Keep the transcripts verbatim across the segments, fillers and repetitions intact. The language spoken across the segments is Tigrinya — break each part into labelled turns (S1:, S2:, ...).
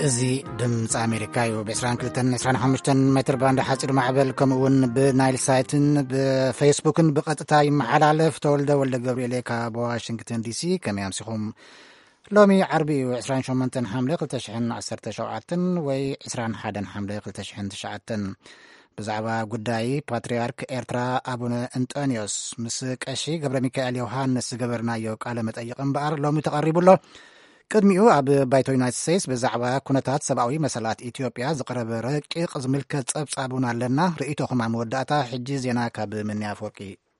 S1: እዚ ድምፂ ኣሜሪካ እዩ ብ22 عشرين خمسة ሜትር ባንድ ሓፂር ማዕበል ከምኡውን ብናይል ሳይትን ብፌስቡክን ብቐጥታ ይመሓላለፍ ተወልደ ወልደ ገብርኤል ካብ ዋሽንግተን ዲሲ ከመይ ኣምሲኹም ሎሚ ዓርቢ እዩ عشرين وثمانية حمله ألفين وسبعة ወይ عشرين وواحد حمله ألفين وتسعة ብዛዕባ ጉዳይ ፓትርያርክ ኤርትራ አቡነ አንጦኒዮስ ምስ ቀሺ ገብረ ሚካኤል ዮሐንስ ገበርናዮ ቃለ መጠይቅ እምበኣር ሎሚ ተቐሪቡሎ ቅድሚኡ ኣብ ባይቶ ዩናይትድ ስቴትስ ብዛዕባ ኩነታት ሰብኣዊ መሰላት ኢትዮጵያ ዝቀረበ ረቂቕ ዝምልከት ጸብጻቡን ኣለና ርእይቶኹም ኣብ መወዳእታ ሕጂ ዜና ካብ ምንያ ፎርቂ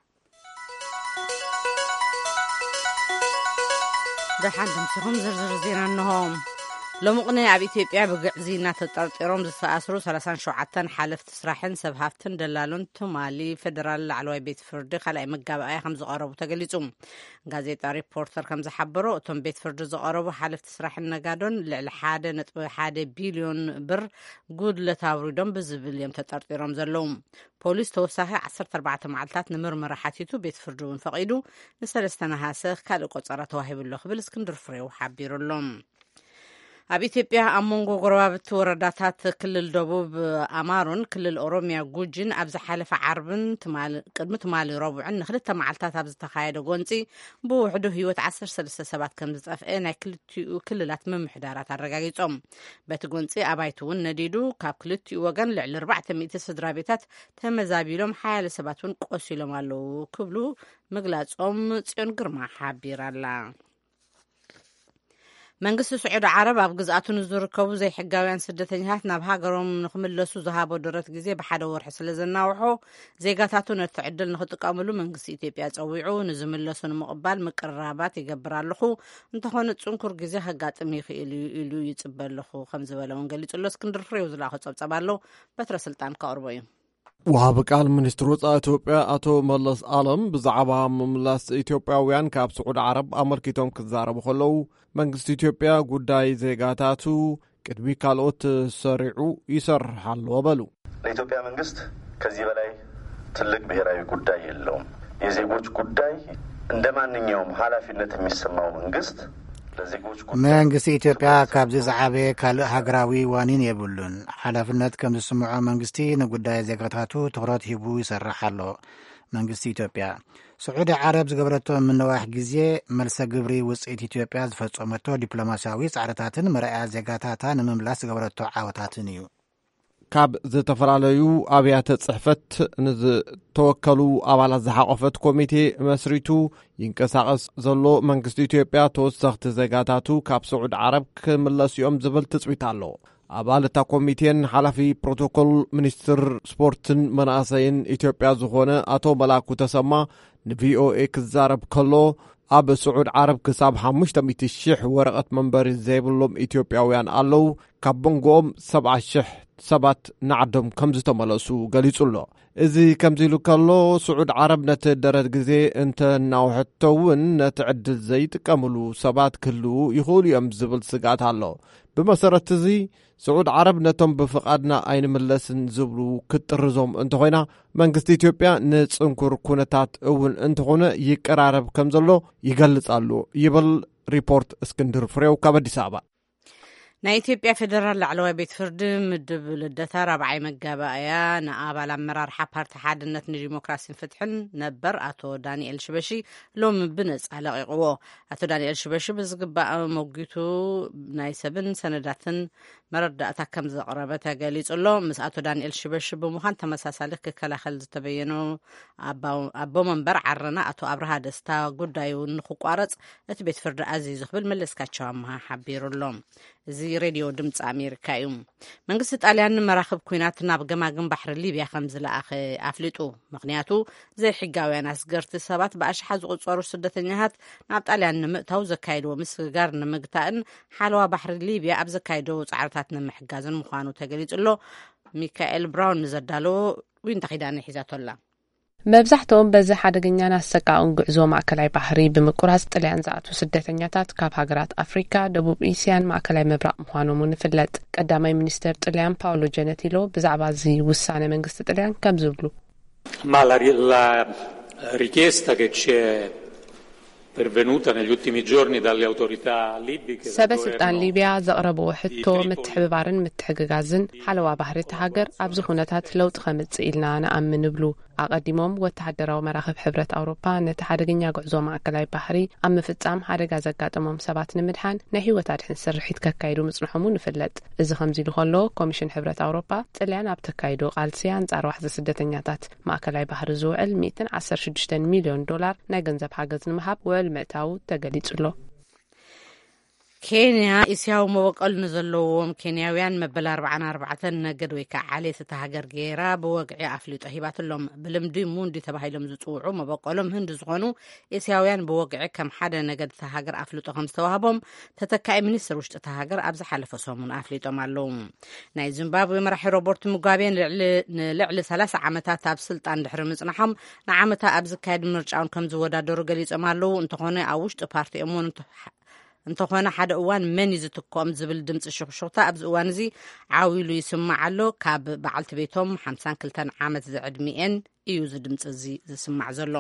S2: ደሓን ድምፅኹም ዝርዝር ዜና እንሆም لمقنع ኣብ ኢትዮጵያ ብግዕዚና ተጠርጢሮም ዝተኣስሩ ሰላሳ ወሸውዓተ ሓለፍቲ ስራሕን ሰብ ሃፍትን ደላሎን ትማሊ ፌደራል ላዕለዋይ ቤት ፍርዲ ካልኣይ መጋባእያ ከም ዝቐረቡ ተገሊጹ ጋዜጣ ሪፖርተር ከም ዝሓበሮ እቶም ቤት ፍርዲ ዝቐረቡ ሓለፍቲ ስራሕን ነጋዶን ልዕሊ ሓደ ነጥቢ ሓደ ቢልዮን ብር ጉድለት ኣውሪዶም ብዝብል እዮም ተጠርጢሮም ዘለዉ ፖሊስ ተወሳኺ ዓሰርተ ኣርባዕተ መዓልታት ንምርመራ ሓቲቱ ቤት ፍርዲ እውን ፈቒዱ ንሰለስተ ነሓሰ ካልእ ቆፀራ ተዋሂብሎ ክብል እስክንድር ፍሬው ሓቢሩሎም ኣብ ኢትዮጵያ ኣብ መንጎ ጎረባብቲ ወረዳታት ክልል ደቡብ ኣማሮን ክልል ኦሮሚያ ጉጂን ኣብ ዝሓለፈ ዓርብን ቅድሚ ትማሊ ረቡዕን ንክልተ መዓልታት ኣብ ዝተኻየደ ጎንፂ ብውሕዱ ህይወት ዓሰርተ ሰለስተ ሰባት ከም ዝጠፍአ ናይ ክልቲኡ ክልላት ምምሕዳራት ኣረጋጊጾም በቲ ጎንፂ ኣባይቲ እውን ነዲዱ ካብ ክልቲኡ ወገን ልዕሊ ኣርባዕተ ሚእቲ ስድራ ቤታት ተመዛቢሎም ሓያለ ሰባት እውን ቆሲሎም ኣለዉ ክብሉ ምግላጾም ጽዮን ግርማ ሓቢራላ መንግስቲ ስዑድ ዓረብ ኣብ ግዝኣቱ ንዝርከቡ ዘይሕጋውያን ስደተኛታት ናብ ሃገሮም ንኽምለሱ ዝሃቦ ድረት ግዜ ብሓደ ወርሒ ስለ ዘናውሖ ዜጋታቱ ነቲ ዕድል ንኽጥቀምሉ መንግስቲ ኢትዮጵያ ፀዊዑ ንዝምለሱ ንምቕባል ምቅርራባት ይገብር ኣለኹ እንተኾነ ፅንኩር ግዜ ከጋጥም ይኽእል ኢሉ ይፅበ ኣለኹ ከም ዝበለ እውን ገሊጹሎ እስክንድር ፍሬው ዝላኸ ፀብፀብ ኣሎ በትረ ስልጣን ከቕርቦ እዩ
S3: وهاب قال منستر وصاء إثيوبيا أتو ملس عالم بزعبها مملس إثيوبياويان كاب سعود عرب أمريكتهم كزارب خلو منجست إثيوبيا قداي زيغاتاتو كدبي كالوت سريعو يسر حل وبلو
S4: لإثيوبيا منجست كزي بلاي تلك بهراي قداي اللوم يزيقوش قداي عندما نيوم حالا في النتم يسمعو منجست
S1: መንግስቲ ኢትዮጵያ ካብ ዝዛዓበ ካልእ ሃገራዊ ዋኒን የብሉን ሓላፍነት ከም ዝስምዖ መንግስቲ ንጉዳይ ዜጋታቱ ትኩረት ሂቡ ይሰርሕ ኣሎ መንግስቲ ኢትዮጵያ ስዑድ ዓረብ ዝገበረቶ ምንዋሕ ግዜ መልሰ ግብሪ ውፅኢት ኢትዮጵያ ዝፈጸመቶ ዲፕሎማስያዊ ጻዕርታትን መርኣያ ዜጋታታ ንምምላስ ዝገበረቶ ዓወታትን እዩ
S3: ካብ ዝተፈላለዩ ኣብያተ ጽሕፈት ንዝተወከሉ ኣባላት ዝሓቆፈት ኮሚቴ መስሪቱ ይንቀሳቀስ ዘሎ መንግስቲ ኢትዮጵያ ተወሳኺቲ ዜጋታቱ ካብ ስዑድ ዓረብ ክምለስዮም ዝብል ትፅቢት ኣሎ ኣባል እታ ኮሚቴን ሓላፊ ፕሮቶኮል ሚኒስትር ስፖርትን መናእሰይን ኢትዮጵያ ዝኾነ ኣቶ መላኩ ተሰማ ንቪኦኤ ክዛረብ ከሎ ኣብ ስዑድ ዓረብ ክሳብ ሓሙሽተ ሚእቲ ሽሕ ወረቐት መንበሪ ዘይብሎም ኢትዮጵያውያን ኣለዉ ካብ በንጎኦም ሰብዓ ሽሕ ሰባት ንዓዶም ከም ዝተመለሱ ገሊጹሎ እዚ ከምዚ ኢሉ ከሎ ስዑድ ዓረብ ነቲ ደረት ግዜ እንተናውሕቶውን ነቲ ዕድል ዘይጥቀምሉ ሰባት ክህልው ይኽእሉ እዮም ዝብል ስጋት ኣሎ ብመሰረት እዚ ስዑድ ዓረብ ነቶም ብፍቓድና ኣይንምለስን ዝብሉ ክትጥርዞም እንተኾይና መንግስቲ ኢትዮጵያ ንፅንኩር ኩነታት እውን እንተኾነ ይቀራረብ ከም ዘሎ ይገልጻሉ ይብል ሪፖርት እስክንድር ፍሬው ካብ አዲስ አበባ
S2: ናይ ኢትዮጵያ ፌደራል ላዕለዋይ ቤት ፍርዲ ምድብ ልደታ ራብዓይ መጋባእያ ንኣባል ኣመራርሓ ፓርቲ ሓድነት ንዲሞክራሲን ፍትሕን ነበር ኣቶ ዳንኤል ሽበሺ ሎሚ ብነጻ ለቂቕዎ ኣቶ ዳንኤል ሽበሺ ብዝግባእ መጊቱ ናይ ሰብን ሰነዳትን መረዳእታ ከም ዘቕረበ ተገሊጹሎ ምስ ኣቶ ዳንኤል ሽበሺ ብምዃን ተመሳሳሊ ክከላኸል ዝተበየኑ ኣቦ መንበር ዓረና ኣቶ ኣብርሃ ደስታ ጉዳዩ ንኽቋረፅ እቲ ቤት ፍርዲ ኣዝዩ ዝኽብል መለስካቸው ኣምሃ ሓቢሩሎም እዚ ሬድዮ ድምፂ ኣሜሪካ እዩ መንግስቲ ጣልያን መራኽብ ኩናት ናብ ገማግም ባሕሪ ሊብያ ከም ዝለኣኸ ኣፍሊጡ ምክንያቱ ዘይሕጋውያን ኣስገርቲ ሰባት ብኣሽሓ ዝቁፀሩ ስደተኛታት ናብ ጣልያን ንምእታው ዘካይድዎ ምስግጋር ንምግታእን ሓለዋ ባሕሪ ሊብያ ኣብ ዘካይደዎ ጻዕርታት ንምሕጋዝን ምዃኑ ተገሊጹሎ ሚካኤል ብራውን ንዘዳለዎ ዊንታ ኺዳነ ሒዛቶላ
S5: መብዛሕትኦም በዚ ሓደገኛን ኣሰቃቕን ጉዕዞ ማእከላይ ባሕሪ ብምቁራጽ ጣልያን ዝኣትዉ ስደተኛታት ካብ ሃገራት ኣፍሪካ ደቡብ እስያን ማእከላይ ምብራቕ ምዃኖም ንፍለጥ ቀዳማይ ሚኒስትር ጣልያን ፓውሎ ጀነቲሎ ብዛዕባ እዚ ውሳነ መንግስቲ ጣልያን ከም ዝብሉ
S6: Ma la, la richiesta che c'è pervenuta negli ultimi giorni dalle autorità libiche.
S5: ሰበስልጣን ሊቢያ ዘቕረብዎ ሕቶ ምትሕብባርን ምትሕግጋዝን ሓለዋ ባህሪ እቲ ሃገር ኣብዚ ኩነታት ለውጢ ከምጽእ ኢልና ንኣምን ብሉ ኣቐዲሞም ወተሃደራዊ መራኸብ ሕብረት ኣውሮፓ ነቲ ሓደገኛ ጉዕዞ ማእከላይ ባሕሪ ኣብ ምፍጻም ሓደጋ ዘጋጠሞም ሰባት ንምድሓን ናይ ህይወት ኣድሕን ስርሒት ከካይዱ ምጽንሖሙ ንፍለጥ። እዚ ከምዚ ኢሉ ከሎ ኮሚሽን ሕብረት ኣውሮፓ ጥልያን ኣብ ተካይዶ ቃልሲ አንጻር ዋሕዚ ስደተኛታት ማእከላይ ባሕሪ ዝውዕል مئة وعشرة وستين ሚልዮን ዶላር ናይ ገንዘብ ሓገዝ ንምሃብ ውዕል ምእታው ተገሊጹሎ።
S2: ኬንያ እስያው መበቀል ንዘለዎም ኬንያውያን መበል أربعة وأربعين ነገድ ወይ ከዓ ዓሌት እታ ሃገር ጌራ ብወግዒ ኣፍሊጦ ሂባትሎም ብልምዲ ሙንዲ ተባሂሎም ዝጽውዑ መበቀሎም ህንዲ ዝኾኑ እስያውያን ብወግዒ ከም ሓደ ነገድ እታ ሃገር ኣፍሊጦ ከም ዝተዋህቦም ተተካኢ ሚኒስትር ውሽጢ እታ ሃገር ኣብ ዝሓለፈ ሰሙን ኣፍሊጦም ኣለዉ። ናይ ዚምባብዌ መራሒ ሮበርት ሙጋቤ ንልዕሊ ثلاثة ዓመታት ኣብ ስልጣን ድሕሪ ምጽናሖም ንዓመታ ኣብ ዝካየድ ምርጫውን ከም ዝወዳደሩ ገሊጾም ኣለዉ። እንተኾነ ኣብ ውሽጢ ፓርቲኦም እንተኾነ ሓደ እዋን መን ይዝትኮም ዝብል ድምፂ ሽክሽክታ ኣብዚ እዋን እዚ ዓዊሉ ይስማዕ ኣሎ። ካብ በዓልቲ ቤቶም خمسة وخمسين ዓመት ዝዕድሚአን እዩ ዝድምፂ እዚ ዝስማዕ ዘሎ።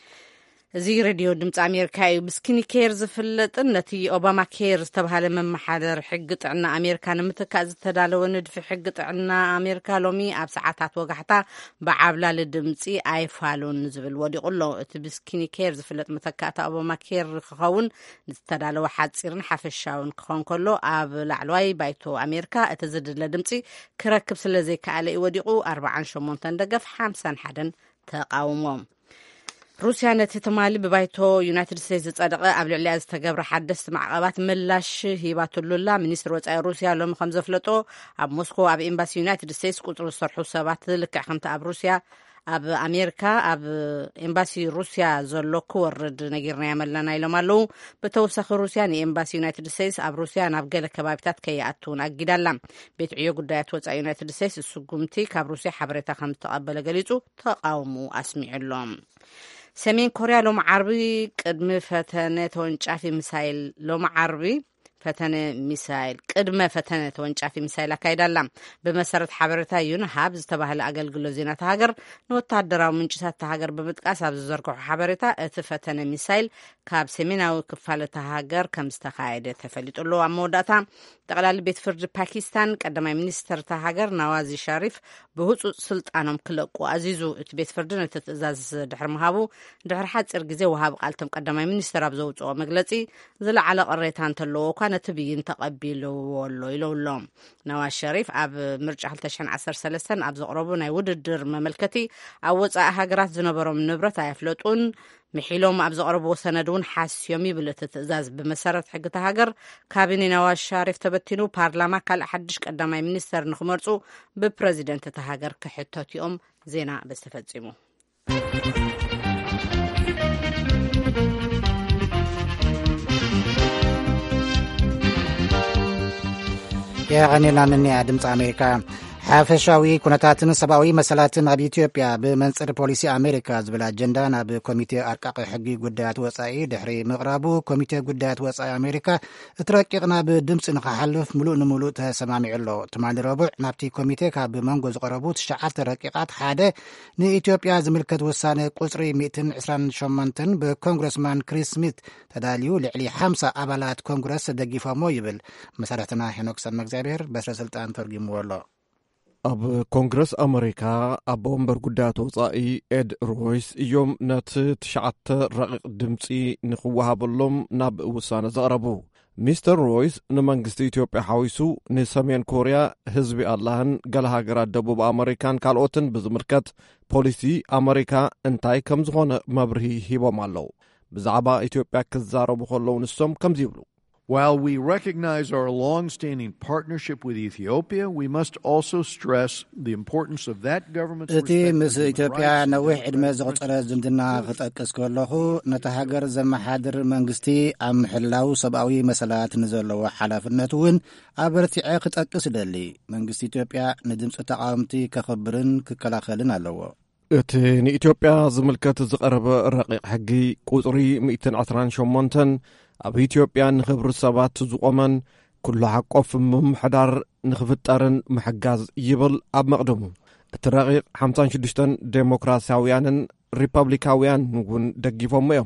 S2: እዚ ሬድዮ ድምፂ ኣሜሪካ እዩ። ብስኪኒ ኬር ዝፍለጥን ነቲ ኦባማ ኬር ዝተባሃለ መመሓደር ሕጊ ጥዕና ኣሜሪካ ንምትካእ ዝተዳለወ ንድፊ ሕጊ ጥዕና ኣሜሪካ ሎሚ ኣብ ሰዓታት ወጋሕታ ብዓብላሊ ድምፂ ኣይፋሉን ዝብል ወዲቑሎ። እቲ ብስኪኒ ኬር ዝፍለጥ መተካእታ ኦባማ ኬር ክኸውን ዝተዳለወ ሓፂርን ሓፈሻውን ክኾን ከሎ ኣብ ላዕለዋይ ባይቶ ኣሜሪካ እቲ ዝድለ ድምፂ ክረክብ ስለ ዘይከኣለ እዩ ወዲቑ። أربعة وثمانين ደገፍ خمسة وواحد ተቃውሞም። ሩስያ ነቲ ትማሊ ብባይቶ ዩናይትድ ስቴትስ ዝጸደቐ ኣብ ልዕሊያ ዝተገብረ ሓደስቲ ማዕቐባት ምላሽ ሂባትሉላ ሚኒስትር ወጻኢ ሩስያ ሎሚ ከም ዘፍለጦ ኣብ ሞስኮ ኣብ ኤምባሲ ዩናይትድ ስቴትስ ቁጥሩ ዝሰርሑ ሰባት ልክዕ ከምቲ ኣብ ሩስያ ኣብ ኣሜሪካ ኣብ ኤምባሲ ሩስያ ዘሎ ክወርድ ነጊርና ያመለና ኢሎም ኣለዉ። ብተወሳኺ ሩስያ ንኤምባሲ ዩናይትድ ስቴትስ ኣብ ሩስያ ናብ ገለ ከባቢታት ከይኣትውን ኣጊዳላ። ቤት ዕዮ ጉዳያት ወጻኢ ዩናይትድ ስቴትስ እሱጉምቲ ካብ ሩስያ ሓበሬታ ከም ዝተቐበለ ገሊጹ ተቃውሙ ኣስሚዑሎም። ሰሜን ኮርያ ሎም ዓርቢ ቅድሚ ፈተነ ተወንጫፊ ሚሳይል ሎም ዓርቢ ፈተነ ሚሳይል ቅድመ ፈተነ ተወንጫፊ ሚሳይል አካይዳላ። በመሰረት ሓበሬታ ዩንሃብ ዝተባህለ አገልግሎት ዜና ተሃገር ንወታደራዊ ምንጭታት ተሃገር በመጥቃስ ኣብ ዝዘርግሑ ሓበሬታ እቲ ፈተነ ሚሳይል ካብ ሰሜናዊ ክፋል ተሃገር ከም ዝተካየደ ተፈሊጡሎ። ኣብ መወዳእታ ጠቅላሊ ቤት ፍርዲ ፓኪስታን ቀዳማይ ሚኒስትር ተሃገር ናዋዚ ሸሪፍ ብህፁፅ ስልጣኖም ክለቁ ኣዚዙ። እቲ ቤት ፍርዲ ነቲ ትእዛዝ ድሕሪ ምሃቡ ድሕሪ ሓፂር ግዜ ወሃብ ቃልቶም ቀዳማይ ሚኒስትር ኣብ ዘውፅኦ መግለፂ ዝለዓለ ቅሬታ እንተለዎ እኳ ነቲ ብይን ተቐቢልዎ ኣሎ ኢለውሎም። ናዋዝ ሸሪፍ ኣብ ምርጫ ሁለት ሺህ ዓሰርተ ሰለስተ ኣብ ዘቕረቡ ናይ ውድድር መመልከቲ ኣብ ወፃኢ ሃገራት ዝነበሮም ንብረት ኣይፍለጡን ምሒሎም ኣብ ዘቕረብዎ ሰነድ እውን ሓስዮም ይብል እቲ ትእዛዝ። ብመሰረት ሕጊ ተሃገር ካቢነ ናዋዝ ሸሪፍ ተበቲኑ ፓርላማ ካልእ ሓድሽ ቀዳማይ ሚኒስተር ንክመርፁ ብፕረዚደንት ተሃገር ክሕተት እዮም። ዜና በስተፈጺሙ
S1: የቀኒና ምን ድምፂ አሜሪካ ሓፈሻዊ ኩነታትን ሰብአዊ መሰላትን ኣብ ኢትዮጵያ ብመንፅር ፖሊሲ ኣሜሪካ ዝብል ኣጀንዳ ናብ ኮሚቴ ኣርቃቂ ሕጊ ጉዳያት ወፃኢ ድሕሪ ምቕራቡ ኮሚቴ ጉዳያት ወፃኢ ኣሜሪካ እቲ ረቂቕ ናብ ድምፂ ንክሓልፍ ሙሉእ ንሙሉእ ተሰማሚዑ ኣሎ። ትማሊ ረቡዕ ናብቲ ኮሚቴ ካብ መንጎ ዝቐረቡ ትሽዓተ ረቂቃት ሓደ ንኢትዮጵያ ዝምልከት ውሳነ ቁፅሪ مئة وعشرين وثمانية ብኮንግረስማን ክሪስ ስሚት ተዳልዩ ልዕሊ ሓምሳ ኣባላት ኮንግረስ ደጊፎሞ ይብል። መሰረትና ሄኖክ ሰመግዚኣብሔር በስረ ስልጣን ተርጊምዎ ኣሎ።
S3: ኣብ ኮንግረስ ኣሜሪካ ኣብ ወንበር ጉዳያት ወፃኢ ኤድ ሮይስ እዮም ነቲ ትሽዓተ ረቂቕ ድምፂ ንኽወሃበሎም ናብ ውሳነ ዘቕረቡ። ሚስተር ሮይስ ንመንግስቲ ኢትዮጵያ ሓዊሱ ንሰሜን ኮርያ ህዝቢ ኣላህን ገለ ሃገራት ደቡብ ኣሜሪካን ካልኦትን ብዝምልከት ፖሊሲ ኣሜሪካ እንታይ ከም ዝኾነ መብርሂ ሂቦም ኣለዉ። ብዛዕባ ኢትዮጵያ ክዛረቡ ከለዉ ንሶም ከምዚ ይብሉ።
S7: While we recognize our long-standing partnership with Ethiopia, we must also stress the importance of that government's
S1: እቲ ምስ ኢትዮጵያ ነዊሕ ዕድመ ዘቑፀረ ዝምድና ክጠቅስ ከለኹ ነቲ ሃገር ዘመሓድር መንግስቲ ኣብ ምሕላው ሰብኣዊ መሰላት ንዘለዎ ሓላፍነት እውን ኣበርቲዐ ክጠቅስ ይደሊ። መንግስቲ ኢትዮጵያ ንድምፂ ተቃወምቲ ከኽብርን ክከላኸልን ኣለዎ።
S3: እቲ ንኢትዮጵያ ዝምልከት ዝቐረበ ረቂቕ ሕጊ ቁፅሪ مئة وعشرين وثمانية ኣብ ኢትዮጵያ ንኽብሪ ሰባት ዝቆመን ኩሉ ሓቆፍ ምምሕዳር ንኽፍጠርን ምሕጋዝ ይብል ኣብ መቕደሙ። እቲ ረቂቕ خمسة وستين ዴሞክራሲያውያንን ሪፐብሊካውያን እውን ደጊፎም እዮም።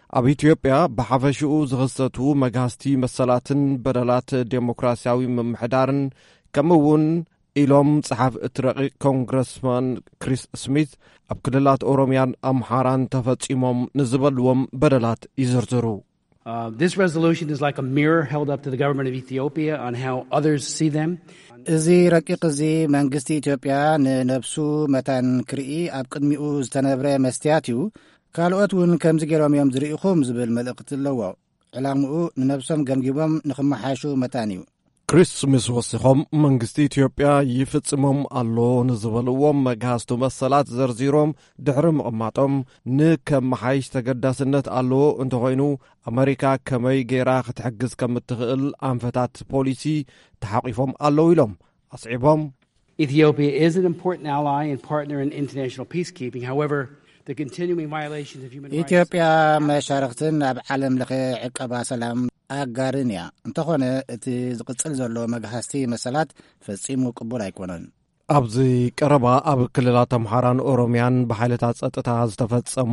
S3: ኣብ ኢትዮጵያ ብሓፈሽኡ ዝኽሰቱ መጋስቲ መሰላትን በደላት ዴሞክራሲያዊ ምምሕዳርን ከምኡውን ኢሎም ጽሓፍ እቲ ረቂቕ ኮንግረስማን ክሪስ ስሚት ኣብ ክልላት ኦሮምያን ኣምሓራን ተፈጺሞም ንዝበልዎም በደላት ይዝርዝሩ።
S8: Uh, this resolution is like a mirror held up to the government of Ethiopia on how others see them.
S1: እዚ ረቂቕ እዚ መንግስቲ ኢትዮጵያ ንነብሱ መታን ክርኢ ኣብ ቅድሚኡ ዝተነብረ መስትያት እዩ። ካልኦት እውን ከምዚ ገይሮም እዮም ዝርኢኹም ዝብል መልእኽቲ ኣለዎ። ዕላምኡ ንነብሶም ገምጊቦም ንኽመሓሹ መታን እዩ።
S3: ክሪስ ምስ ወሲኾም መንግስቲ ኢትዮጵያ ይፍጽሞም ኣሎ ንዝበልዎም መጋስቱ መሰላት ዘርዚሮም ድሕሪ ምቕማጦም ንከም መሓይሽ ተገዳስነት ኣለዎ እንተኾይኑ ኣሜሪካ ከመይ ገይራ ክትሕግዝ ከም እትኽእል ኣንፈታት ፖሊሲ ተሓቂፎም ኣለዉ ኢሎም ኣስዒቦም
S8: Ethiopia is an important ally and partner in international peacekeeping. However, the continuing violations of human rights
S1: ኢትዮጵያ መሻርክትን ኣብ ዓለም ለኸ ዕቀባ ሰላም ኣጋርን እያ እንተኾነ እቲ ዝቕጽል ዘሎ መግሃስቲ መሰላት ፈጺሙ ቅቡል ኣይኮነን።
S3: ኣብዚ ቀረባ ኣብ ክልላት ኣምሓራን ኦሮምያን ብሓይልታት ጸጥታ ዝተፈጸሙ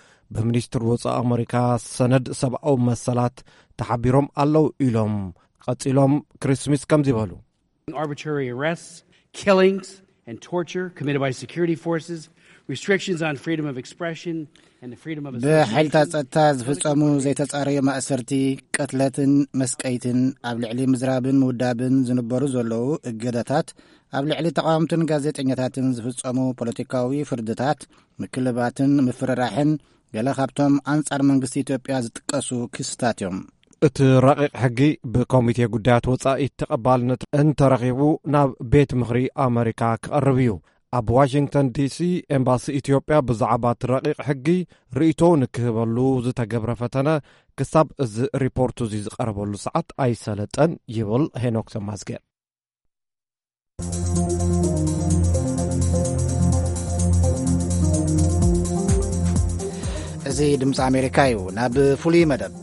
S3: ብሚኒስትር ወፃኢ ኣሜሪካ ሰነድ ሰብኣዊ መሰላት ተሓቢሮም ኣለዉ ኢሎም ቀጺሎም ክሪስሚስ ከምዚ ይበሉ
S8: arbitrary arrests, killings and torture committed by security forces, restrictions on freedom of expression and the freedom of
S1: ብሓይልታት ጸጥታ ዝፍጸሙ ዘይተጻረዩ ማእሰርቲ ቀትለትን መስቀይትን ኣብ ልዕሊ ምዝራብን ምውዳብን ዝንበሩ ዘለዉ እገዳታት ኣብ ልዕሊ ተቃዋምትን ጋዜጠኛታትን ዝፍጸሙ ፖለቲካዊ ፍርድታት ምክልባትን ምፍርራሕን ገለ ካብቶም ኣንጻር መንግስቲ ኢትዮጵያ ዝጥቀሱ ክስታት እዮም።
S3: እቲ ረቂቕ ሕጊ ብኮሚቴ ጉዳያት ወጻኢ ተቐባልነት እንተረኺቡ ናብ ቤት ምኽሪ ኣሜሪካ ክቐርብ እዩ። ኣብ ዋሽንግተን ዲሲ ኤምባሲ ኢትዮጵያ ብዛዕባ እቲ ረቂቕ ሕጊ ርእቶ ንክህበሉ ዝተገብረ ፈተነ ክሳብ እዚ ሪፖርቱ እዚ ዝቐረበሉ ሰዓት ኣይሰለጠን ይብል ሄኖክ ተማዝገር።
S1: እዚ ድምፂ ኣሜሪካ እዩ። ናብ ፍሉይ መደብ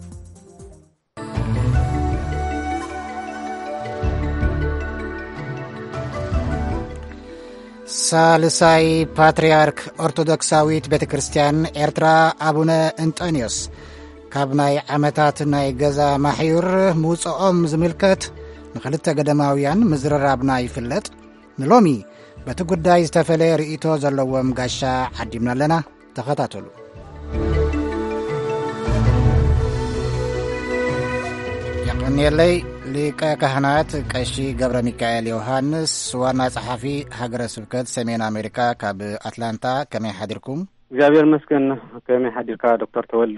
S1: ሳልሳይ ፓትርያርክ ኦርቶዶክሳዊት ቤተ ክርስቲያን ኤርትራ ኣቡነ እንጦንዮስ ካብ ናይ ዓመታት ናይ ገዛ ማሕዩር ምውፅኦም ዝምልከት ንኽልተ ገደማውያን ምዝርራብና ይፍለጥ። ንሎሚ በቲ ጉዳይ ዝተፈለየ ርእቶ ዘለዎም ጋሻ ዓዲምና ኣለና። ተኸታተሉ። የቀኒየለይ ሊቀ ካህናት ቀሺ ገብረ ሚካኤል ዮሐንስ ዋና ጸሓፊ ሃገረ ስብከት ሰሜን አሜሪካ ካብ አትላንታ ከመይ ሓዲርኩም?
S9: እግዚአብሔር ይመስገን። ከመይ ሓዲርካ ዶክተር ተወልደ?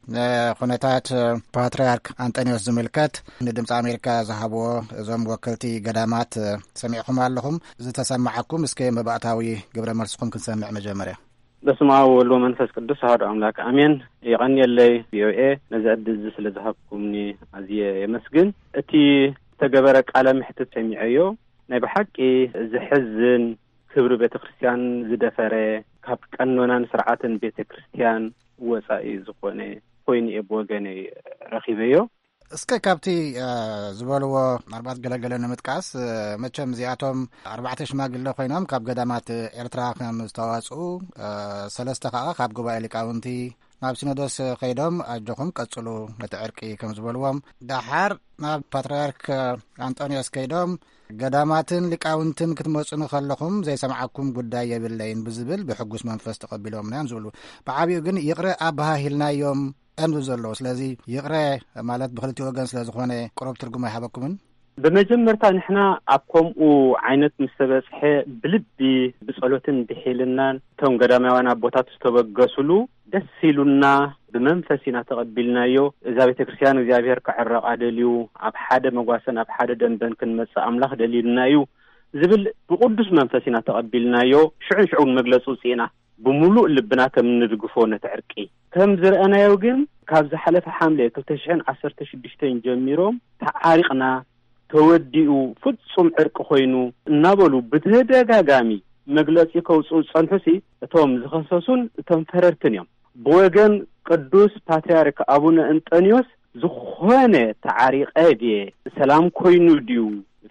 S1: ኩነታት ፓትርያርክ አንጦኒዮስ ዝምልከት ንድምፂ አሜሪካ ዝሃብዎ እዞም ወከልቲ ገዳማት ሰሚዕኩም ኣለኹም። ዝተሰማዓኩም እስከ መባእታዊ ግብረ መልስኩም ክንሰምዕ መጀመርያ።
S9: በስመ አብ ወወልድ ወመንፈስ ቅዱስ አሐዱ አምላክ አሜን። የቀኒየለይ ቪኦኤ ነዚ ዕድል ስለዝሃብኩምኒ ኣዝየ የመስግን። እቲ ተገበረ ቃለ ምሕትት ሰሚዐዮ ናይ ብሓቂ ዝሕዝን ክብሪ ቤተ ክርስቲያን ዝደፈረ ካብ ቀኖናን ስርዓትን ቤተ ክርስቲያን ወፃኢ ዝኾነ ኮይኑ ብወገነይ ረኺበዮ።
S1: እስከ ካብቲ ዝበልዎ ኣርባዕተ ገለገለ ንምጥቃስ መቸም እዚኣቶም ኣርባዕተ ሽማግለ ኮይኖም ካብ ገዳማት ኤርትራ ከም ዝተዋፅኡ ሰለስተ ከዓ ካብ ጉባኤ ሊቃውንቲ ናብ ሲኖዶስ ከይዶም ኣጆኹም ቀጽሉ ነቲ ዕርቂ ከም ዝበልዎም ዳሓር ናብ ፓትርያርክ አንጦኒዮስ ከይዶም ገዳማትን ሊቃውንትን ክትመጽኑ ከለኹም ዘይሰምዓኩም ጉዳይ የብለይን ብዝብል ብሕጉስ መንፈስ ተቐቢሎም ናዮም ዝብሉ ብዓብኡ ግን ይቕረ ኣባሂልናዮም እንዱ ዘሎ ስለዚ ይቕረ ማለት ብክልቲ ወገን ስለዝኾነ ቅሩብ ትርጉም አይሃበኩምን?
S9: በመጀመርታ ንሕና ኣብ ከምኡ ዓይነት ምስ ተበጽሐ ብልቢ ብጸሎትን ብሒልናን ቶም ገዳማውያን ኣቦታት ዝተበገሱሉ ደስ ኢሉና ብመንፈስ ኢና ተቐቢልናዮ። እዛ ቤተ ክርስቲያን እግዚአብሔር ክዕረቃ ደልዩ ኣብ ሓደ መጓሰን ኣብ ሓደ ደንበን ክንመጽእ ኣምላኽ ደሊልና እዩ ዝብል ብቅዱስ መንፈስ ኢና ተቐቢልናዮ። ሽዑን ሽዑን መግለጹ ጽኢና ብሙሉእ ልብና ከም ንድግፎ ነትዕርቂ ከም ዝረአናዮ ግን ካብ ዝሓለፈ ሓምሌ ክልተ ሽሕን ዓሰርተ ሽዱሽተን ጀሚሮም ተዓሪቕና ተወዲኡ ፍጹም ዕርቂ ኮይኑ እናበሉ ብተደጋጋሚ መግለጺ ከውጽኡ ጸንሑሲ እቶም ዝኸሰሱን እቶም ፈረርትን እዮም። ብወገን ቅዱስ ፓትርያርክ ኣቡነ እንጦንዮስ ዝኾነ ተዓሪቐ ድየ ሰላም ኮይኑ ድዩ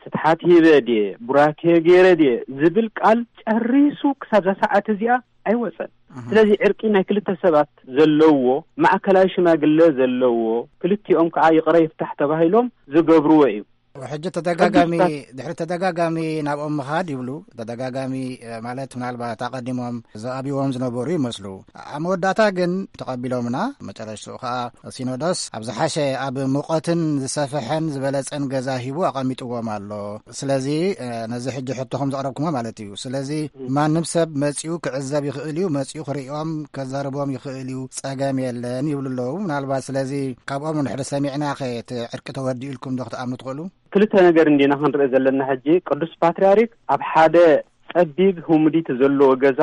S9: ስትሓት ሂበዲ ቡራኬ ገረዲ ዝብል ቃል ጨሪሱ ክሳብ ሰዓት እዚኣ ኣይወፀን ስለዚ ዕርቂ ናይ ክልተ ሰባት ዘለውዎ ማዕከላዊ ሽማግለ ዘለውዎ ክልቲኦም ከዓ ይቅረ ይፍታሕ ተባሂሎም ዝገብርዎ እዩ
S1: وحجة تدقاقامي دحر تدقاقامي نابهم مخاد يبلو تدقاقامي مالت من البا تقدمهم زابي وهم زنبوري مسلو اموداتا جن تقبلوا منا متلاش سوخا سينودوس ابز حاشي اب موقتن زسفحن زبلص ان غزاهيبو اقاميطو مالو سلازي نزي حج حطهم زقربكم مالتيو سلازي ما نمسب مصيو كعزاب يخيليو مصيو خريوم كزاربوم يخيليو صقام يلن يبللو من البا سلازي كابهم نحر سمعنا خيت عرق تودي لكم دخت امن تقولوا كلتا ነገር እንዲና ክንርኢ ዘለና ሕጂ ቅዱስ ፓትርያርክ ኣብ ሓደ ጸቢብ ሁምዲ ተዘሎ ገዛ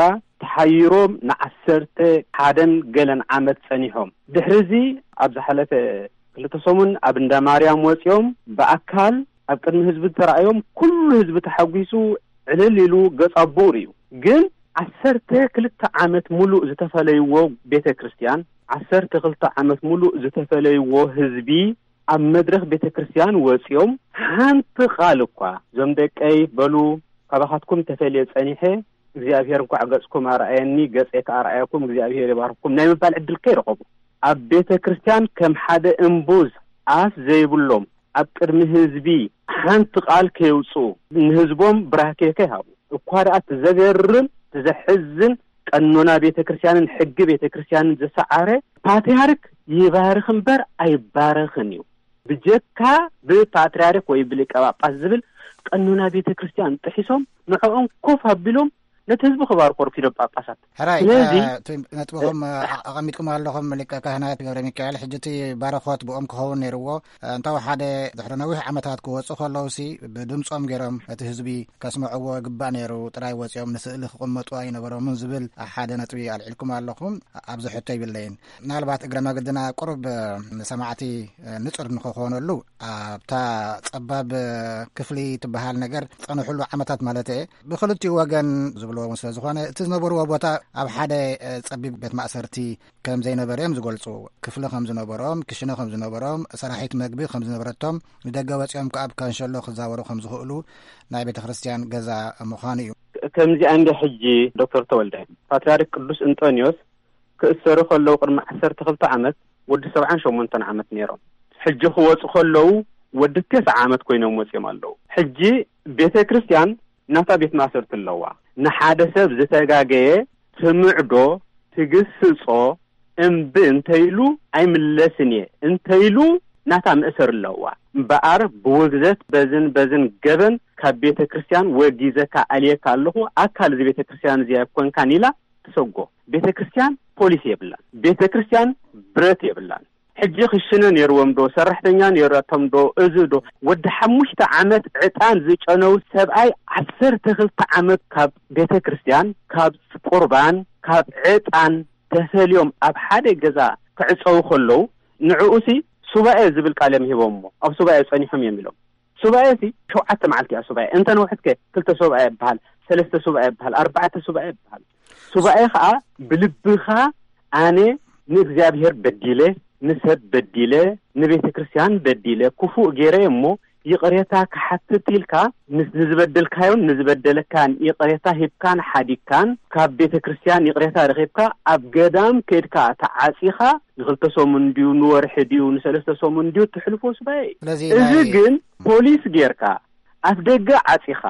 S1: ተሓይሮም ንዓሰርተ ሓደን ገለን ዓመት ጸኒሖም ድሕሪዚ ኣብ ዝሓለፈ ክልተ ሰሙን ኣብ እንዳ ማርያም ወጽዮም በአካል ኣብ ቅድሚ ህዝቢ ተራእዮም ኩሉ ህዝቢ ተሐጉሱ ዕለሊሉ ገጻቡር እዩ ግን ዓሰርተ ክልተ ዓመት ሙሉእ ዝተፈለይዎ ቤተክርስቲያን ዓሰርተ ክልተ ዓመት ሙሉእ ዝተፈለይዎ ህዝቢ ኣብ መድረኽ ቤተክርስቲያን ወጽዮም ሓንቲ ቃል እኳ ዞም ደቀይ በሉ ካባኻትኩም ተፈልየ ጸኒሐ እግዚአብሔር እንኳ ገጽኩም አርአየኒ ገጽ አርአያኩም እግዚአብሔር ይባርኩም ናይ ምባል ዕድል ከይረኸቡ ኣብ ቤተክርስቲያን ከም ሓደ እምቡዝ አፍ ዘይብሎም ኣብ ቅድሚ ህዝቢ ሓንቲ ቃል ከይውጹ ንህዝቦም ብራኬ ከይሃቡ እኳ ደኣት ዘገርም ተዘሕዝን ቀኖና ቤተክርስቲያንን ሕግ ቤተክርስቲያንን ዘሰዓረ ፓትርያርክ ይባርኽ እምበር ኣይባረኽን እዩ ብጀካ በፓትርያርክ ወይ ብሊቀ ጳጳስ ዝብል ቀኖና ቤተክርስቲያን ጥሒሶም ንዕኦም ኮፍ አቢሎም ለተዝቡ خبر ኮርፊዶ ጳጳሳት ስለዚ ነጥቦም አቀሚጥኩም ኣለኹም ሊቀ ካህናት ገብረ ሚካኤል ሕጅቲ ባረኾት ብኦም ክኸውን ነይርዎ እንታው ሓደ ድሕረነዊሕ ዓመታት ክወፁ ከለውሲ ብድምፆም ገይሮም እቲ ህዝቢ ከስምዕዎ ግባእ ነይሩ ጥራይ ወፅኦም ንስእሊ ክቕመጡ ኣይነበሮምን ዝብል ሓደ ነጥቢ ኣልዒልኩም ኣለኹም ኣብዚ ሕቶ ይብለይን ምናልባት እግረ መግድና ቁርብ ሰማዕቲ ንጹር ንክኾነሉ ኣብታ ጸባብ ክፍሊ ትበሃል ነገር ጸንሑሉ ዓመታት ማለት ብክልቲኡ ወገን ዝብሎ ወንሰ ዝኾነ እቲ ዝነበርዎ ቦታ ኣብ ሓደ ጸቢብ ቤት ማእሰርቲ ከም ዘይነበረም ዝገልጹ ክፍሊ ከም ዝነበሮም ክሽነ ከም ዝነበሮም ሰራሒት መግቢ ከም ዝነበረቶም ንደገ ወጽኦም ከኣብ ካንሸሎ ክዛወሩ ከም ዝኽእሉ ናይ ቤተ ክርስቲያን ገዛ ምዃኑ እዩ
S9: ከምዚ አንደ ሕጂ ዶክተር ተወልደ ፓትርያርክ ቅዱስ እንጦኒዮስ ክእሰሩ ከለው ቅድሚ ዓሰርተ ክልተ ዓመት ወዲ ሰብዓን ሸሞንተ ዓመት ነይሮም ሕጂ ክወፁ ከለው ወዲ ተስዓ ዓመት ኮይኖም ወጽኦም ኣለው ሕጂ ቤተ ክርስቲያን ናታ ቤት ማእሰርቲ ኣለዋ ንሓደ ሰብ ዝተጋገየ ትምዕዶ ትግስጾ እምብ እንተይሉ ኣይምለስን እየ እንተይሉ ናታ ምእሰር ኣለዋ እምበኣር ብውግዘት በዝን በዝን ገበን ካብ ቤተ ክርስቲያን ወጊዘካ ኣልየካ ኣለኹ ኣካል እዚ ቤተ ክርስቲያን እዚኣ ኮንካን ኢላ ትሰጎ ቤተ ክርስቲያን ፖሊስ የብላን ቤተ ክርስቲያን ብረት የብላን ሕጂ ክሽነ ነይርዎም ዶ ሰራሕተኛ ነይሮቶም ዶ እዝዶ ወዲ ሓሙሽተ ዓመት ዕጣን ዝጨነው ሰብኣይ ዓሰርተ ክልተ ዓመት ካብ ቤተ ክርስቲያን ካብ ቁርባን ካብ ዕጣን ተሰልዮም ኣብ ሓደ ገዛ ክዕፀው ከለው ንዕኡሲ ሱባኤ ዝብል ቃል የምሂቦሞ ኣብ ሱባኤ ጸኒሖም የሚሎም ሱባኤሲ ሸውዓተ መዓልቲ ያ ሱባኤ እንተ ነውሕትከ ክልተ ሱባኤ ይበሃል ሰለስተ ሱባኤ ይበሃል ኣርባዕተ ሱባኤ ይበሃል ሱባኤ ከዓ ብልብኻ ኣነ ንእግዚአብሔር በዲለ ንሰብ በዲለ ንቤተ ክርስቲያን በዲለ ክፉእ ገይረ እሞ ይቅሬታ ከሓትት ኢልካ ንዝበደልካዮን ንዝበደለካን ይቅሬታ ሂብካን ሓዲካን ካብ ቤተ ክርስቲያን ይቅሬታ ረኺብካ ኣብ ገዳም ከድካ ተዓጺኻ ንኽልተ ሰሙን ዲዩ ንወርሒ ዲዩ ንሰለስተ ሰሙን ዲዩ ትሕልፎ ሱባኤ እዚ ግን ፖሊስ ጌርካ ኣብ ደገ ዓጺኻ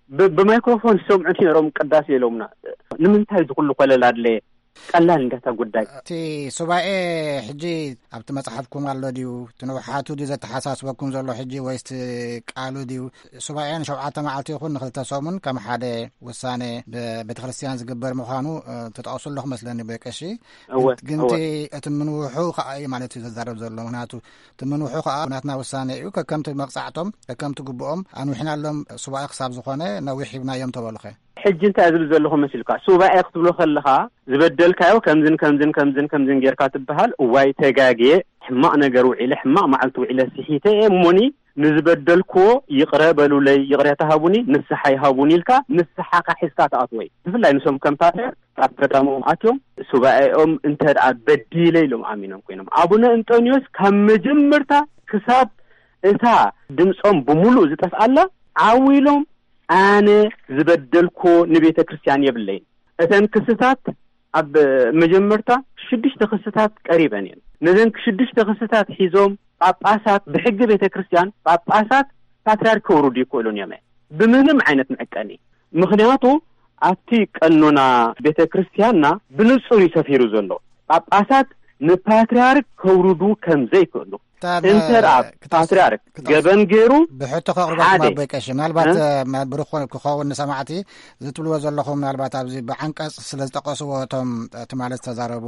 S9: ብማይክሮፎን ሰምዑት ነይሮም ቅዳሴ ኢሎምና ንምንታይ ዝኩሉ ኮለል ኣድለየ ቀላል እንደታ ጉዳይ
S1: እቲ ሱባኤ ሕጂ ኣብቲ መጽሓፍኩም ኣሎ ድዩ ትንውሓቱ ዲ ዘተሓሳስበኩም ዘሎ ሕጂ ወይስ ቃሉ ድዩ ሱባኤን ሸውዓተ መዓልቲ ይኹን ንኽልተ ሰሙን ከም ሓደ ውሳኔ በቤተ ክርስቲያን ዝግበር ምዃኑ ተጠቕሱ ኣለኹ መስለኒ በቀሺ ግንቲ እቲ ምንውሑ ከዓ እዩ ማለት እዩ ዘዛረብ ዘሎ ምክንያቱ እቲ ምንውሑ ከዓ ናትና ውሳኔ እዩ ከከምቲ መቕፃዕቶም ከከምቲ ግብኦም ኣንዊሕናሎም ሱባኤ ክሳብ ዝኾነ ነዊሕ ሂብናዮም ተበልኸ ሕጂ እንታይ ዝብል ዘለኹ መስልካ ሱባኤ ክትብሎ ከለኻ ዝበደልካዮ ከምዝን ከምዝን ከምዝን ከምዝን ጌርካ ትበሃል እዋይ ተጋግየ ሕማቕ ነገር ውዒለ ሕማቕ መዓልቲ ውዒለ ስሒተ እሞኒ ንዝበደልክዎ ይቕረ በሉለይ ይቕሬታ ሃቡኒ ንስሓ ይሃቡኒ ኢልካ ንስሓካ ሒዝካ ተኣትወይ ብፍላይ ንሶም ከም ፓትርያርክ ኣብ ገዳሞም ኣትዮም ሱባኤኦም እንተደኣ በዲለ ኢሎም ኣሚኖም ኮይኖም ኣቡነ እንጦኒዮስ ካብ መጀመርታ ክሳብ እታ ድምፆም ብሙሉእ ዝጠፍኣላ
S9: عاويلهم أنا زبدلكو نبيت كريستيان يبلين أتن كستات أب مجمرتا شدش تخستات قريبا يعني نزن شدش تخستات حيزوم ጳጳሳት بحق ቤተ ክርስቲያን ጳጳሳት ፓትርያርክ ወሩድ ይቆሉን ያመ በምንም አይነት መቀኔ ምክንያቱ አቲ ቀኖና ቤተ ክርስቲያንና ብንጹር ይሰፊሩ ዘሎ ጳጳሳት ንፓትርያርክ ከውሩዱ ከምዘይ ይቆሉ انتر ፓትርያርክ ገበን ገሩ
S1: بحث خبرات ما بقاش ምናልባት ብሩኹን ክኸውን ሰማዕቲ ዝትብልዎ ዘለኹም ምናልባት ኣብዚ ብዓንቀጽ ስለዝተቀስዎቶም ትማለት ተዛረቡ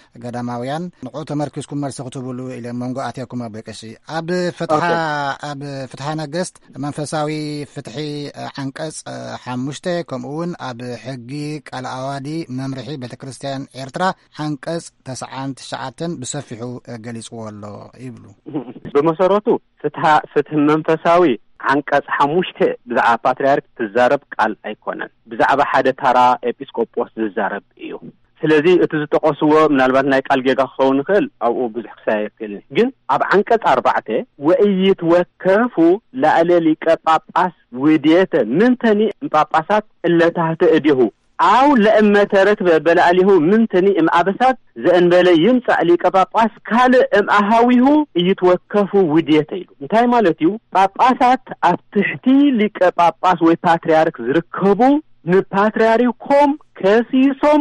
S1: ገዳማውያን ንቁ ተመርኪስኩም መልስ ክትብሉ ኢለ መንጎ ኣትያኩም በቀሽ ኣብ ፍትሐ ኣብ ፍትሐ ነገስት መንፈሳዊ ፍትሒ ዓንቀጽ ሓሙሽተ ከምኡውን ኣብ ሕጊ ቃል ኣዋዲ መምርሒ ቤተክርስትያን ኤርትራ ዓንቀጽ ተስዓን ትሽዓተን ብሰፊሑ ገሊጽዎ ኣሎ ይብሉ
S9: بمساراتو فتح فتح منفساوي عنقص حموشته بزعبه باتريارك تزارب قال ايكونن بزعبه حدا ترى ايبيسكوبوس تزارب ايو ስለዚህ እቲ ዝተቆስዎ ምናልባት ናይ ቃል ጌጋ ክኸውን ይኽእል ኣብኡ ብዙሕ ክሳየክል ግን ኣብ ዓንቀጽ ኣርባዕተ ወእይት ወከፉ ላዕለ ሊቀ ጳጳስ ውዴተ ምንተኒ ጳጳሳት እለታህተ እዲሁ أو لأما ترتب بلعليه من تني إم أبسات زين بلا يمسع لي كباباس كال إم أهاويه يتوقفوا وديتيلو نتاي مالتيو باباسات أفتحتي لي كباباس وباتريارك زركبو نباترياريكم كسيسوم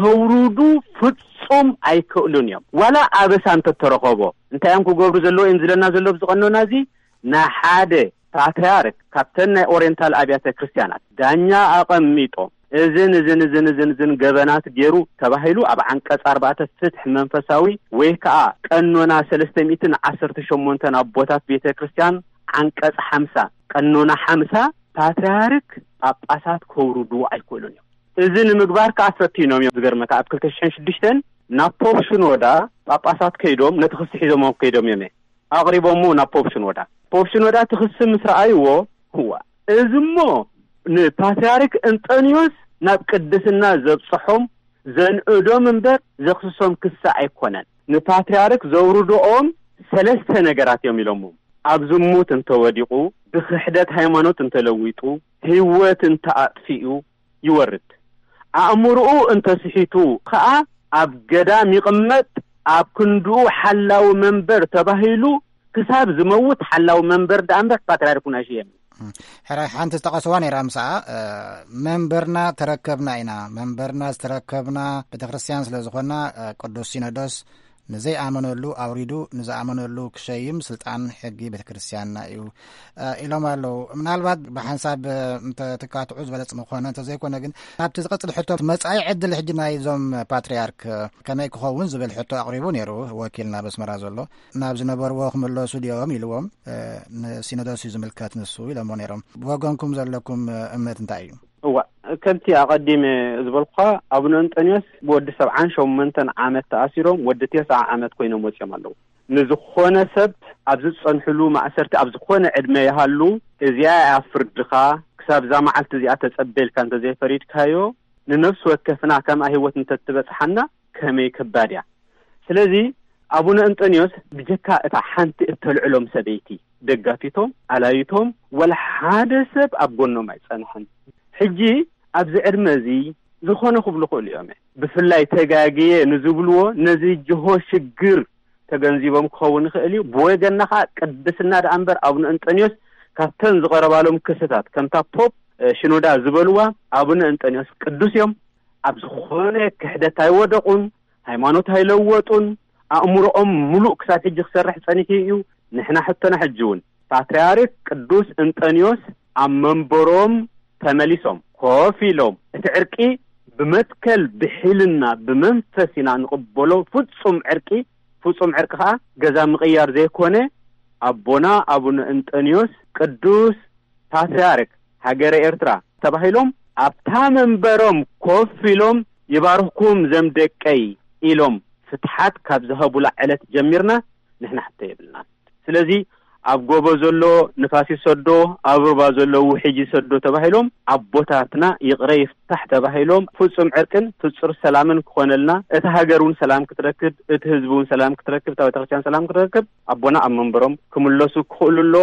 S9: كورودو فتسوم أي كولونيوم ولا أبسان تترقبو نتاي أمكو قبرو زلو إنزلنا زلو بزغنو نازي نحادي باتريارك كابتن أورينتال أبيات كريستيانات دانيا أقميتو إذن إذن إذن إذن إذن جبنات جيرو تباهيلو أب عنقص أربعة فتح منفساوي ويكا قانونا سلستميتن عشرة شمونتن أبوتات بيت كريستيان عنقص خمسة قانونا خمسة باتريارك ጳጳሳት ከውሩዱ አይኮሉን إذن مقبار كعصرتينهم يزغرمتا أب كلتشن شدشتن نابوب شنودا ጳጳሳት ከይዶም ነትخص ሒዞም ከይዶም የመ أغربهم نابوب شنودا ፖፕ شنودا تخص مسرعيو هو إذمو نباتريارك أنطونيوس ناب قدسنا زبصحهم زن أدوم منبر زخصهم كسا أيكونن نباتريارك زوردوهم ثلاثة نجارات يوم يلومهم أبزموت انتوديقو بخحدات هيمانوت انتلويتو هيوات انتأطفئو يورد أمرؤو انتسحيتو خاء أب قدام يقمت أب كندو حلاو منبر تباهيلو كساب زموت حلاو منبر دامبر باترياركو ناشيين
S1: حرا حانت استقصواني رامسا منبرنا تركبنا إنا منبرنا تركبنا بتخرسيان سلازخونا قدوس سينودوس نزي آمنوا له أوريدو نزي آمنوا له كشيم سلطان حقي بتكريستياننا إيو إلهم قالوا من البعض بحساب أنت تكات عز بلد مخوانا أنت زي كنا جن نبتزقط الحتة مسأي عد الحجنا يزوم باتريارك كما يكون زبل الحتة أقربون يرو وكيلنا بس مرازلو نابز نبر وهم الله سوديوم يلوم سينودوس يزوم الكات نسو إلى مونيرم بوجانكم زلكم أمة تاعي
S9: هو كنتي أقدم زبالقا أبنو أنتونيوس بود سبعان شومنتن عامت تأثيرهم ود تسع عامت كوينهم وشمالو نزخونا سبت أبزت صنحلو مع أسرت أبزخونا عدما يهالو إزياء أفردخا كساب زامعالت زياء تتقبل كانت زي فريد كايو ننفس وكفنا كما هي تتبت حنا كمي كباديا سلازي أبنو أنتونيوس بجكا اتحانت اتلعلوم سبيتي دقاتيتهم علايتهم والحادثة أبقونو ما يسانحن حجي أبز إرمزي زخونه خبلقوا اليوم بفلاي تجاجي نزبلوه نزي جهو شجر تجنزيبهم خون خالي بوجنها قدسنا الأنبر أبن أنطونيوس كابتن زغربالهم كستات كم تابوب شنودا زبلوه أبن أنطونيوس قدوس يوم أبز خونه كحدة تايودقون هيمانوت هيلوتون أمرهم ملوك ساتيج خسر حسانيكيو نحن حتى نحجون باتريارك قدوس أنطونيوس أم منبروم تمليسهم كوفيلهم تعرقي بمتكل بحلنا بمنفسنا نقبلو فصم عرقي فصم عرقها جزا مغيار زي كونه أبونا أبونا أنطونيوس قدوس باتريارك هاجر إرترا تباهيلهم أبتا منبروم كوفيلهم يباركم زمدكي إلهم فتحات كابزهبو لعلت جميرنا نحن حتى يبلنا سلازي أبغو زلو نفاسي صدو أبغو زلو وحجي صدو تباهيلهم أبوتاتنا يقرأ يفتح تباهيلهم فصم عرقن فصر سلامن كونلنا اتهاجرون سلام كتركب اتهزبون سلام كتركب تاوتغشان سلام كتركب أبونا أمنبرم كملوسو كوللهم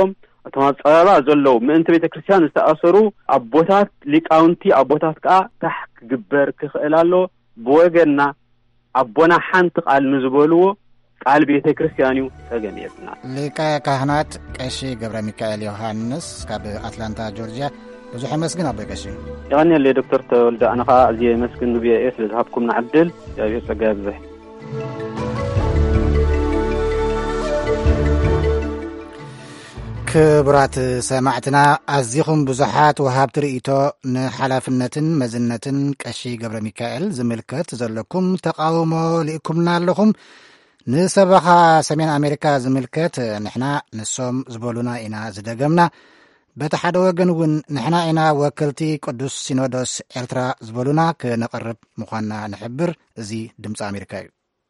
S9: እቶም ጸረባ ዘለው ምእንቲ ቤተ ክርስቲያን ዝተኣሰሩ ኣቦታት ሊቃውንቲ ኣቦታት ከዓ ታሕ ክግበር ክኽእላሎ ብወገና ኣቦና ሓንቲ ቃል ንዝበልዎ ቃል ቤተ ክርስቲያን እዩ ተገንየትና።
S1: ሊቀ ካህናት ቀሺ ገብረ ሚካኤል ዮሐንስ ካብ አትላንታ ጆርጂያ ብዙሕ መስግን ኣቦ ቀሺ
S9: ይቀኒለ ዶክተር ተወልደ ኣነኻ እዚህ መስግን ብኤ ስለዝሃብኩም ንዓድል ያብይ ጸጋ ይብዝሕ።
S1: ክቡራት ሰማዕትና ኣዝኹም ብዙሓት ወሃብቲ ርእይቶ ንሓላፍነትን መዝነትን ቀሺ ገብረ ሚካኤል ዝምልከት ዘለኩም ተቃውሞ ልኢኩምና ኣለኹም። ንሰበኻ ሰሜን ኣሜሪካ ዝምልከት ንሕና ንሶም ዝበሉና ኢና ዝደገምና። በቲ ሓደ ወገን እውን ንሕና ኢና ወከልቲ ቅዱስ ሲኖዶስ ኤርትራ ዝበሉና ክነቐርብ ምዃንና ንሕብር። እዚ ድምፂ ኣሜሪካ እዩ።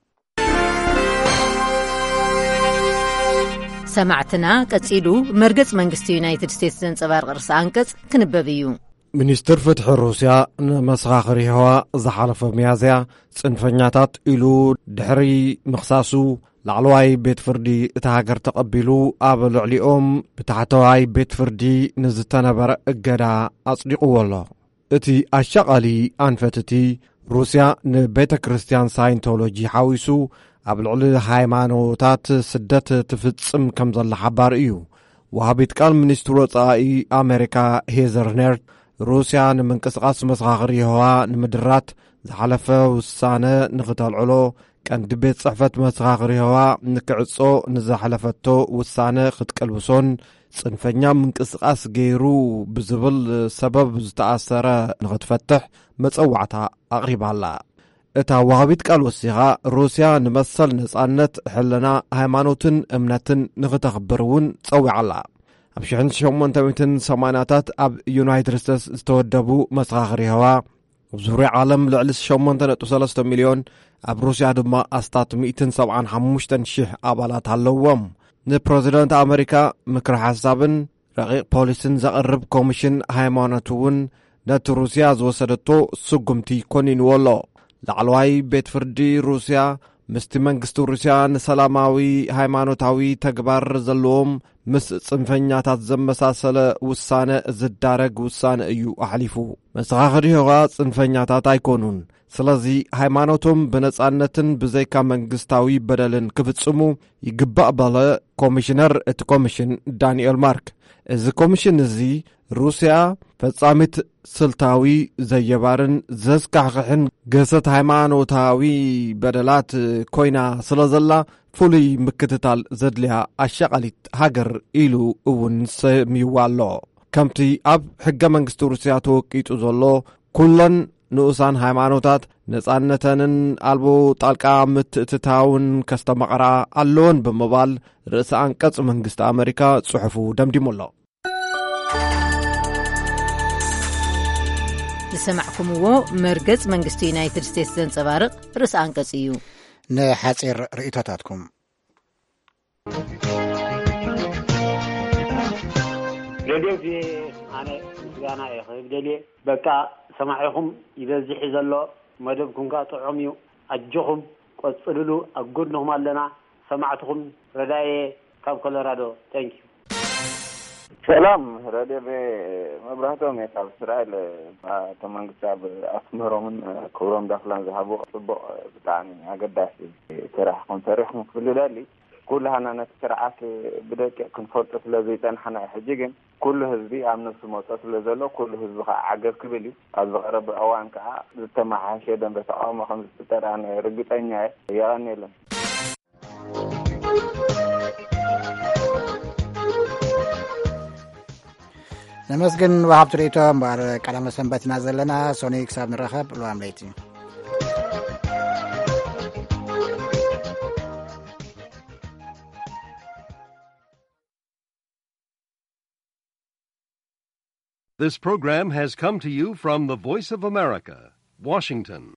S10: ሰማዕትና ቀጺሉ መርገጽ መንግስቲ ዩናይትድ ስቴትስ ዘንጸባርቕ ርእሲ አንቀጽ ክንበብ እዩ።
S3: ሚኒስትር ፍትሒ ሩስያ ንመሰኻኽሪ ህዋ ዝሓለፈ መያዝያ ጽንፈኛታት ኢሉ ድሕሪ ምኽሳሱ ላዕለዋይ ቤት ፍርዲ እታ ሃገር ተቐቢሉ ኣብ ልዕሊኦም ብታሕተዋይ ቤት ፍርዲ ንዝተነበረ እገዳ ኣጽዲቕዎ ኣሎ። እቲ ኣሻቓሊ ኣንፈት እቲ ሩስያ ንቤተ ክርስቲያን ሳይንቶሎጂ ሓዊሱ ኣብ ልዕሊ ሃይማኖታት ስደት ትፍጽም ከም ዘላ ሓባር እዩ። ወሃቢት ቃል ሚኒስትር ወጻኢ ኣሜሪካ ሄዘር ነርት ሩስያ ንምንቅስቓስ መሰኻኽሪ ህዋ ንምድራት ዝሓለፈ ውሳነ ንኽተልዕሎ ቀንዲ ቤት ጽሕፈት መሰኻኽሪ ህዋ ንክዕጾ ንዝሓለፈቶ ውሳነ ክትቀልብሶን ጽንፈኛ ምንቅስቓስ ገይሩ ብዝብል ሰበብ ዝተኣሰረ ንኽትፈትሕ መጸዋዕታ ኣቕሪባላ። እታ ወሃቢት ቃል ወሲኻ ሩስያ ንመሰል ነጻነት ሕልና ሃይማኖትን እምነትን ንኽተኽብር እውን ጸዊዓላ። ኣብ ሽሕ ሸሞንተ ሚእትን ሰማንያታት ኣብ ዩናይትድ ስቴትስ ዝተወደቡ መሰኻኽሪ ህዋ ኣብ ዙርያ ዓለም ልዕሊ ሸሞንተ ነጥቢ ሰለስተ ሚልዮን ኣብ ሩስያ ድማ ኣስታት ሚእትን ሰብዓን ሓሙሽተን ሽሕ ኣባላት ኣለዎም። ንፕረዚደንት ኣሜሪካ ምክሪ ሓሳብን ረቂቕ ፖሊስን ዘቕርብ ኮሚሽን ሃይማኖት እውን ነቲ ሩስያ ዝወሰደቶ ስጉምቲ ኮኒንዎ ኣሎ። ላዕለዋይ ቤት ፍርዲ ሩስያ ምስቲ መንግስቲ ሩስያ ንሰላማዊ ሃይማኖታዊ ተግባር ዘለዎም ምስ ጽንፈኛታት ዘመሳሰለ ውሳነ ዝዳረግ ውሳነ እዩ ኣሕሊፉ። መሰኻኽሪ ህዋ ጽንፈኛታት ኣይኮኑን፣ ስለዚ ሃይማኖቶም ብነጻነትን ብዘይካ መንግስታዊ በደልን ክፍጽሙ ይግባእ በለ ኮሚሽነር እቲ ኮሚሽን ዳንኤል ማርክ። እዚ ኮሚሽን እዚ ሩስያ ፈጻሚት ስልታዊ ዘየባርን ዘስካሕክሕን ገሰት ሃይማኖታዊ በደላት ኮይና ስለ ዘላ ፍሉይ ምክትታል ዘድልያ ኣሻቓሊት ሃገር ኢሉ እውን ሰሚዋ ኣሎ። ከምቲ ኣብ ሕገ መንግስቲ ሩስያ ተወቂጡ ዘሎ ኩለን ንኡሳን ሃይማኖታት ነጻነተንን ኣልቦ ጣልቃ ምትእትታውን ከስተመቐራ ኣለዎን ብምባል ርእሲ አንቀጽ መንግስቲ ኣሜሪካ ጽሑፉ ደምዲሙ ኣሎ።
S10: ዝሰማዕኩምዎ መርገጽ መንግስቲ ዩናይትድ ስቴትስ ዘንጸባርቕ ርእሲ አንቀጽ እዩ።
S1: ንሓጺር ርእይቶታትኩም
S11: ሬድዮ ኣነ ምስጋና ይኽብደልየ በቃ ሰማዒኹም ይበዝሕ ዘሎ መደብኩም ካ ጥዑም እዩ ኣጅኹም ቆጽልሉ ኣጎድንኹም ኣለና ሰማዕትኹም ረዳየ ካብ ኮሎራዶ ታንኪዩ።
S12: ሰላም ረድዮ መብራህቶም ካብ እስራኤል ተመንግስቲ ኣብ ኣስመሮምን ክብሮም ዳኽላን ዝሃቦ ጽቡቕ ብጣዕሚ ኣገዳሲ ስራሕኩም ሰሪሕኩም ክፍሉ ደሊ ኩላህና ነቲ ስርዓት ብደቂቕ ክንፈልጦ ስለ ዘይጸንሐና ሕጂ ግን ኩሉ ህዝቢ ኣብ ነፍሱ መውፀ ስለ ዘሎ ኩሉ ህዝቢ ከዓ ዓገብ ክብል እዩ። ኣብ ዝቐረበ እዋን ከዓ ዝተመሓየሸ ደንበ ተቃውሞ ከም ዝፍጠር ኣነ ርግጠኛ እየ። የቐኒየለን
S1: ነመስግን ወሃብቲ ርእይቶ እምበር ቀዳመ ሰንበትና ዘለና ሶኒ ክሳብ ንረኸብ ልዋም ለይቲ
S13: This program has come to you from the Voice of America, Washington.